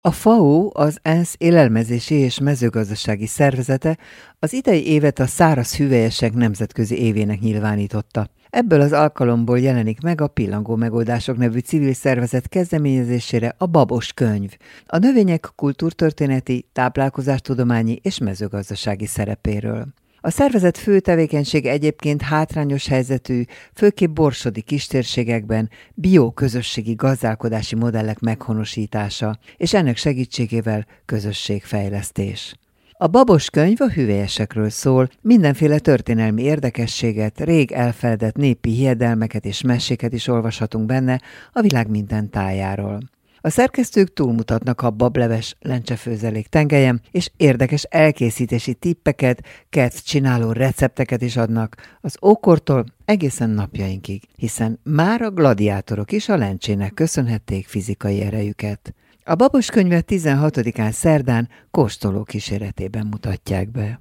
A FAO, az ENSZ élelmezési és mezőgazdasági szervezete az idei évet a száraz hüvelyesek nemzetközi évének nyilvánította. Ebből az alkalomból jelenik meg a Pillangó Megoldások nevű civil szervezet kezdeményezésére a Babos könyv, a növények kultúrtörténeti, táplálkozástudományi és mezőgazdasági szerepéről. A szervezet fő tevékenysége egyébként hátrányos helyzetű, főképp borsodi kistérségekben bio-közösségi gazdálkodási modellek meghonosítása, és ennek segítségével közösségfejlesztés. A Babos könyv a hüvelyesekről szól, mindenféle történelmi érdekességet, rég elfeledett népi hiedelmeket és meséket is olvashatunk benne a világ minden tájáról. A szerkesztők túlmutatnak a bableves lencsefőzelék tengelyen, és érdekes elkészítési tippeket, csináló recepteket is adnak az ókortól egészen napjainkig, hiszen már a gladiátorok is a lencsének köszönhették fizikai erejüket. A Babos könyvet 16-án szerdán kóstoló kíséretében mutatják be.